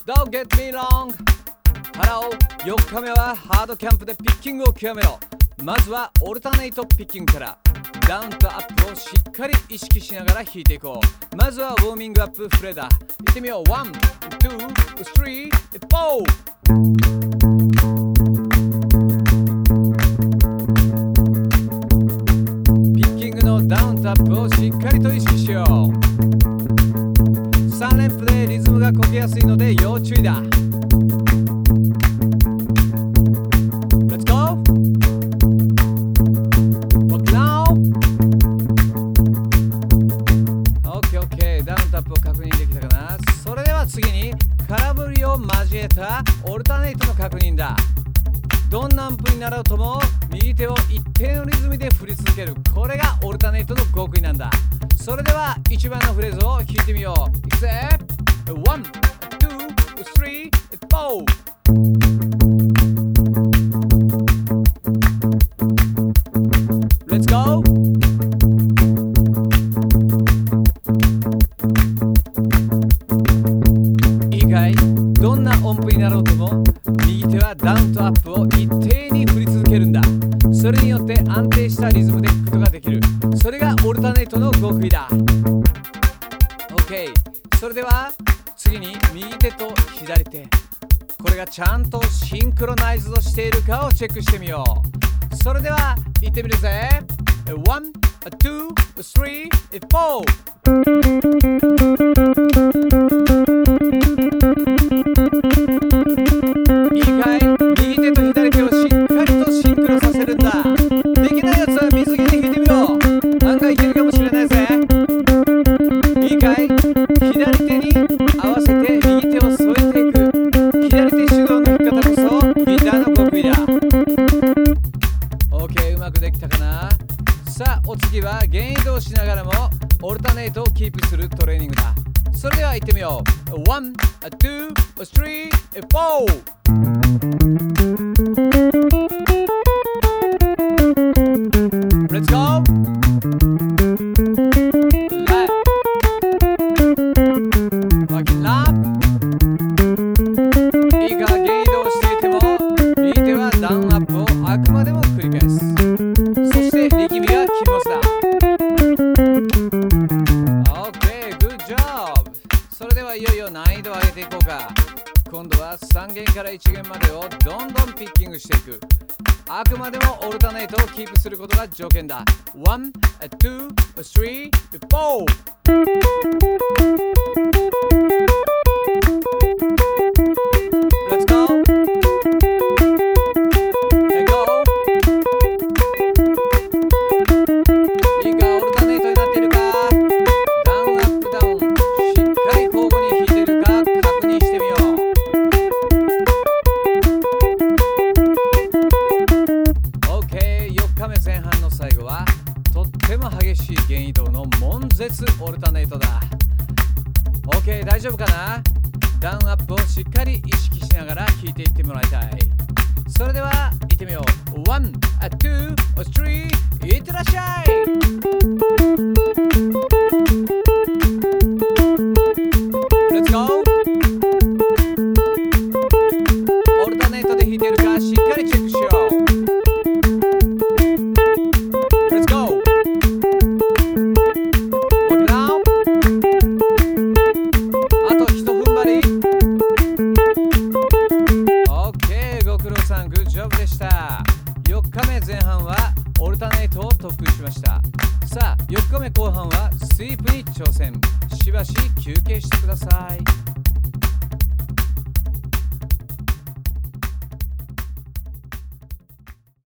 Don't get me wrong. Hello。 4日目はハードキャンプでピッキングを極めろ。まずはオルタネイトピッキングから。ダウンとアップをしっかり意識しながら弾いていこう。まずはウォーミングアップフレーダー。いってみよう。1、2、3、4。ピッキングのダウンとアップをしっかりと意識しよう。3連符でリズムがこけやすいので要注意だ。Let's go! Walk now! OK、OK。ダウンとアップを確認できたかな。それでは次に空振りを交えたオルタネイトの確認だ。どんなアンプになろうとも右手を一定のリズムで振り続ける。これがオルタネイトの極意なんだ。それでは1番のフレーズを弾いてみよう。いくぜ。1、2、3、4。Let's go! いいかい？どんな音符になろうとも右手はダウンとアップを一定に振り続けるんだ。それによって安定したリズムで弾くことができる。それがオルタネイトの極意だ。 OK。 それでは次に右手と左手、これがちゃんとシンクロナイズドしているかをチェックしてみよう。それでは行ってみるぜ。1、2、3、4。いいかい？右手と左手をしっかりとシンクロさせるんだ。できないやつは水着で弾いてみろ。案外いけるかもしれないぜ。いいかい？左手に合わせて右手を添えていく。左手主導の弾き方こそギターの極意だ。 OK。 うまくできたかな。さあお次は弦移動しながらもオルタネイトをキープするトレーニングだ。それでは行ってみよう。1、2、3、4。Let's go! Left. Walking up. いいか、弦移動していても右手はダウンアップをあくまでも繰り返す。そして力みはキーボスだ。 OK、 Good job。 それではいよいよ難易度を上げていこうか。今度は3弦から1弦までをどんどんピッキングしていく。あくまでもオルタネイトをキープすることが条件だ。1、2、3、4。Let's go! Let go! いいか、オルタネイトになっているか。ダウンアップダウン、しっかり交互に弾いているか確認してみよう。4日目前半の最後はとっても激しい弦移動の悶絶オルタネイトだ。 OK、 大丈夫かな。ダウンアップをしっかり意識しながら弾いていってもらいたい。それでは行ってみよう。1、2、3、いってらっしゃい。Let's go! オルタネイトで弾いているかしっかりチェックしよう。4日目前半はオルタネイトを特訓しました。さあ4日目後半はスイープに挑戦。しばし休憩してください。